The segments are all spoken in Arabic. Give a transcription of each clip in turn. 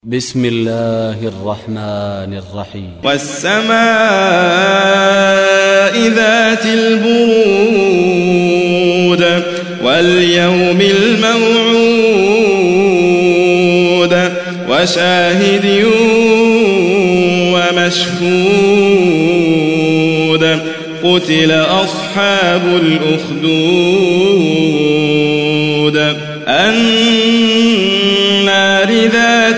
بسم الله الرحمن الرحيم. والسماء ذات البرود واليوم الموعود وشاهد ومشهود قتل أصحاب الأخدود النار ذات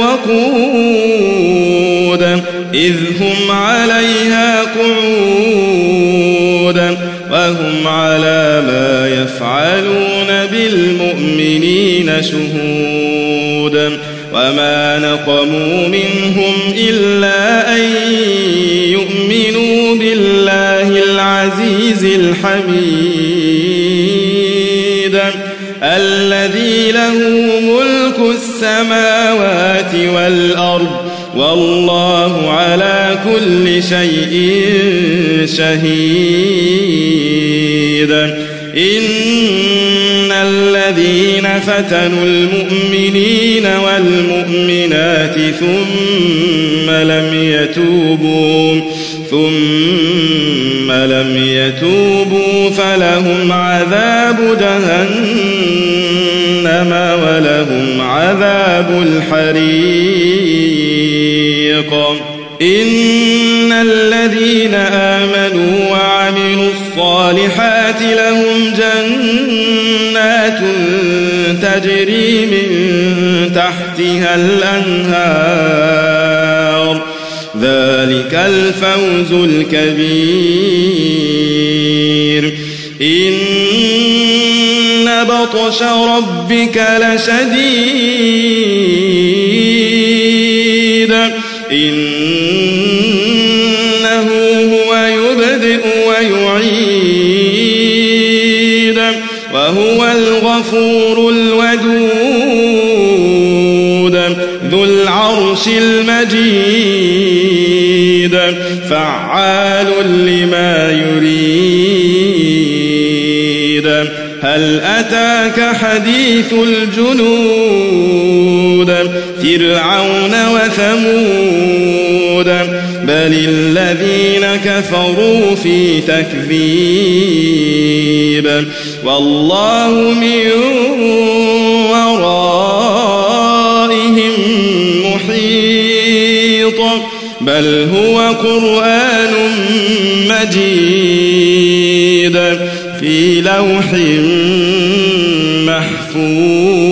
الوقود إذ هم عليها قعود وهم على ما يفعلون بالمؤمنين شهود وما نقموا منهم إلا أن يؤمنوا بالله العزيز الحميد الذي له ملك السماوات والأرض والله على كل شيء شهيد. إن الذين فتنوا المؤمنين والمؤمنات ثم لم يتوبوا فلهم عذاب جهنم ولهم عذاب الحريق. إن الذين آمنوا وعملوا الصالحات لهم جنات تجري من تحتها الأنهار ذلك الفوز الكبير. إن بطش ربك لشديد إنه هو يبدئ ويعيد وهو الغفور الودود ذو العرش المجيد فعال لما يريد. هل أتاك حديث الجنود فرعون وثمود بل الذين كفروا في تكذيب والله من ورائهم محيط بل هو قرآن مجيد في لوح محفوظ.